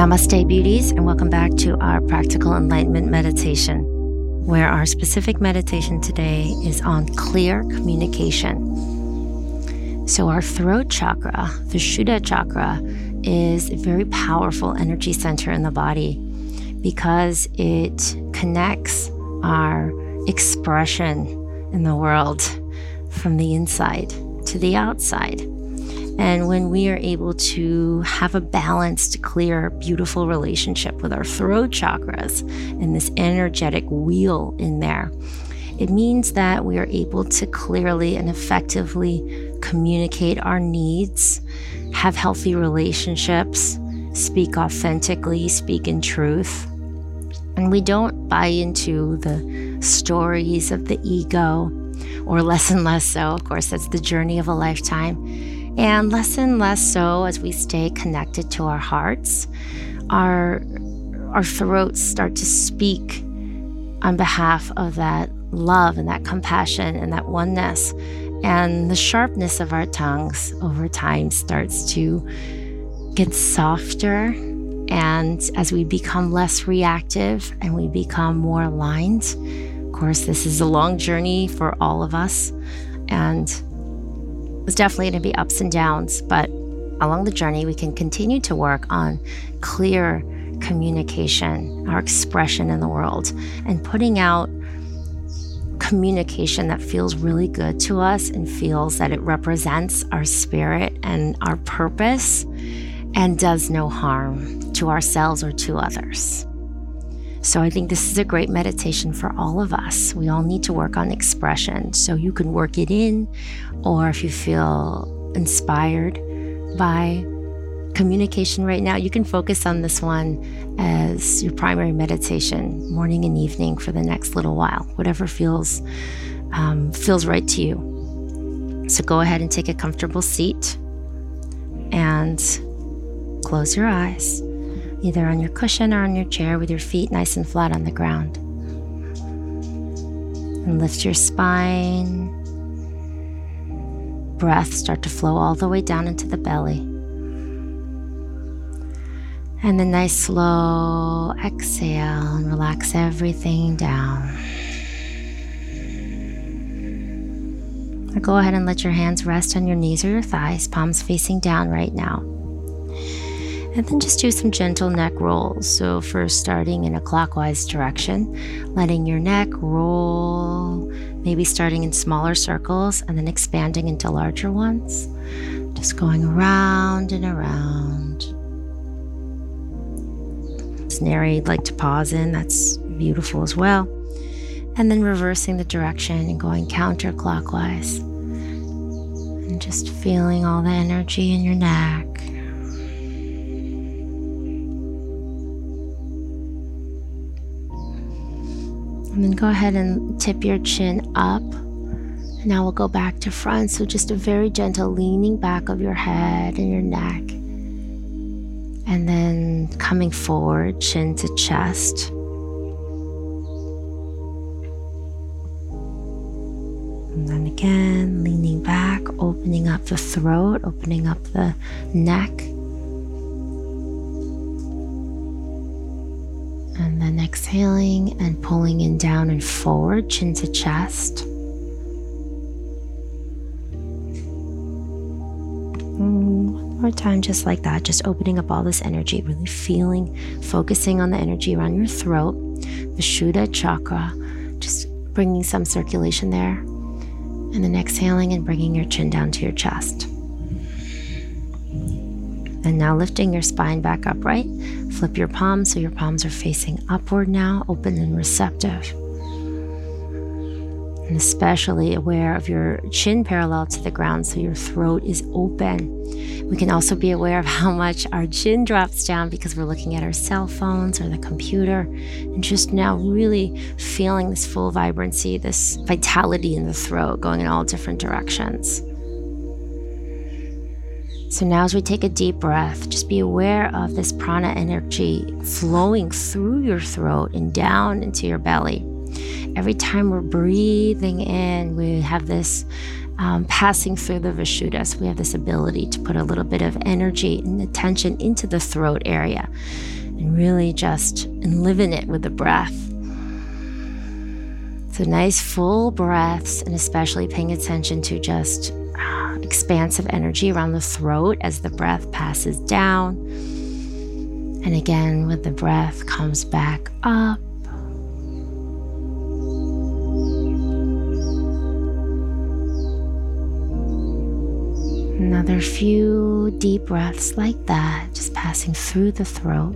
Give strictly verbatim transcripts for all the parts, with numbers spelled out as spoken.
Namaste, beauties, and welcome back to our Practical Enlightenment Meditation, where our specific meditation today is on clear communication. So our throat chakra, the Vishuddha chakra, is a very powerful energy center in the body because it connects our expression in the world from the inside to the outside. And when we are able to have a balanced, clear, beautiful relationship with our throat chakras and this energetic wheel in there, it means that we are able to clearly and effectively communicate our needs, have healthy relationships, speak authentically, speak in truth. And we don't buy into the stories of the ego, or less and less so. Of course, that's the journey of a lifetime. And less and less so as we stay connected to our hearts, our, our throats start to speak on behalf of that love and that compassion and that oneness. And the sharpness of our tongues over time starts to get softer. And as we become less reactive and we become more aligned, of course, this is a long journey for all of us. And it's definitely going to be ups and downs, but along the journey, we can continue to work on clear communication, our expression in the world, and putting out communication that feels really good to us and feels that it represents our spirit and our purpose and does no harm to ourselves or to others. So I think this is a great meditation for all of us. We all need to work on expression. So you can work it in, or if you feel inspired by communication right now, you can focus on this one as your primary meditation, morning and evening for the next little while, whatever feels um, feels right to you. So go ahead and take a comfortable seat and close your eyes, either on your cushion or on your chair with your feet nice and flat on the ground. And lift your spine. Breath start to flow all the way down into the belly. And then nice slow exhale and relax everything down. Now go ahead and let your hands rest on your knees or your thighs, palms facing down right now. And then just do some gentle neck rolls. So first starting in a clockwise direction, letting your neck roll, maybe starting in smaller circles and then expanding into larger ones. Just going around and around. It's an area you'd like to pause in, that's beautiful as well. And then reversing the direction and going counterclockwise. And just feeling all the energy in your neck. And then go ahead and tip your chin up. And now we'll go back to front. So just a very gentle leaning back of your head and your neck. And then coming forward, chin to chest. And then again, leaning back, opening up the throat, opening up the neck. And then exhaling and pulling in down and forward, chin to chest. And one more time, just like that, just opening up all this energy, really feeling, focusing on the energy around your throat, the Vishuddha chakra, just bringing some circulation there. And then exhaling and bringing your chin down to your chest. And now lifting your spine back upright. Flip your palms so your palms are facing upward now, open and receptive. And especially aware of your chin parallel to the ground so your throat is open. We can also be aware of how much our chin drops down because we're looking at our cell phones or the computer, and just now really feeling this full vibrancy, this vitality in the throat going in all different directions. So now as we take a deep breath, just be aware of this prana energy flowing through your throat and down into your belly. Every time we're breathing in, we have this um, passing through the Vishuddha. So we have this ability to put a little bit of energy and attention into the throat area and really just enliven it with the breath. So nice full breaths, and especially paying attention to just uh, expansive energy around the throat as the breath passes down. And again, with the breath comes back up. Another few deep breaths like that, just passing through the throat.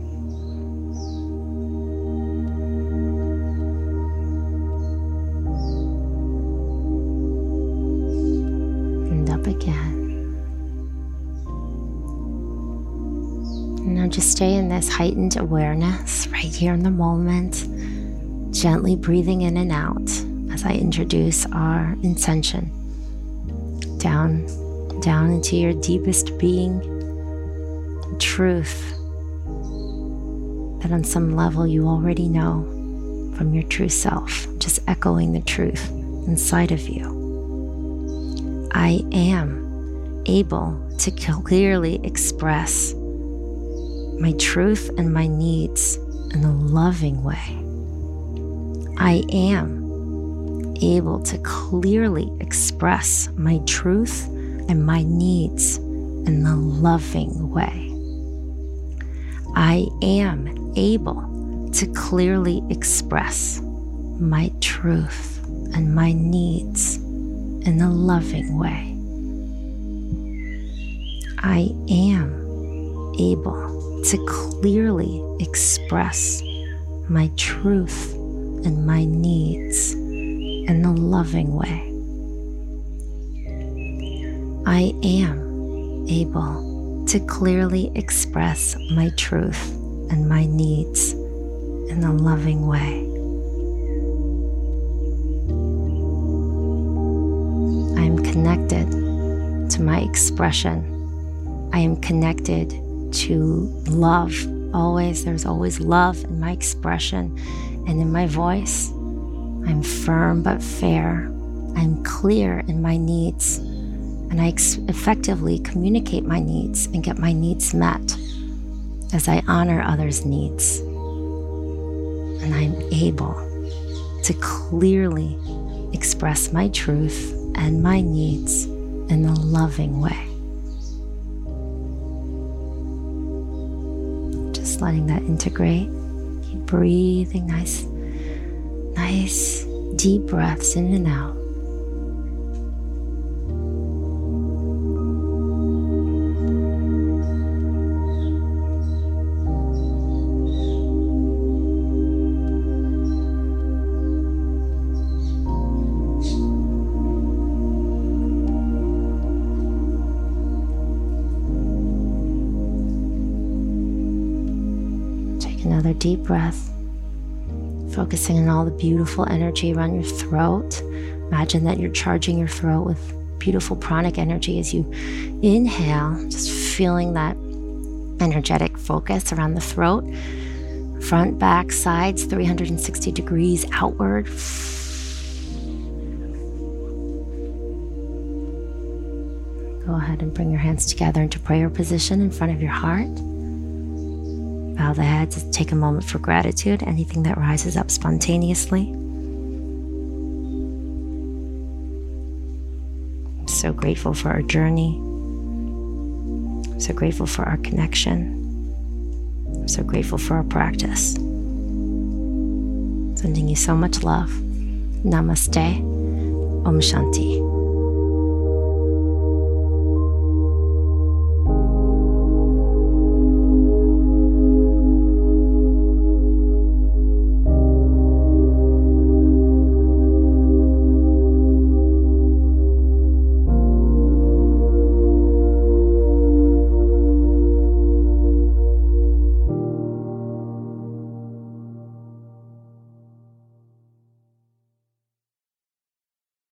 And up again. And now just stay in this heightened awareness right here in the moment, gently breathing in and out as I introduce our intention. Down down into your deepest being, truth that on some level you already know from your true self, just echoing the truth inside of you. I am able to clearly express my truth and my needs in a loving way. I am able to clearly express my truth and my needs in a loving way. I am able to clearly express my truth and my needs in a loving way. I am able to clearly express my truth and my needs in a loving way. I am able to clearly express my truth and my needs in a loving way. I am connected to my expression. I am connected to love. Always, there's always love in my expression and in my voice. I'm firm but fair. I'm clear in my needs. And I ex- effectively communicate my needs and get my needs met as I honor others' needs. And I'm able to clearly express my truth and my needs in a loving way. Just letting that integrate. Keep breathing nice, nice deep breaths in and out. Another deep breath, focusing on all the beautiful energy around your throat. Imagine that you're charging your throat with beautiful pranic energy as you inhale, just feeling that energetic focus around the throat. Front, back, sides, three hundred sixty degrees outward. Go ahead and bring your hands together into prayer position in front of your heart. Bow the head to take a moment for gratitude, anything that rises up spontaneously. I'm so grateful for our journey. I'm so grateful for our connection. I'm so grateful for our practice. Sending you so much love. Namaste. Om Shanti.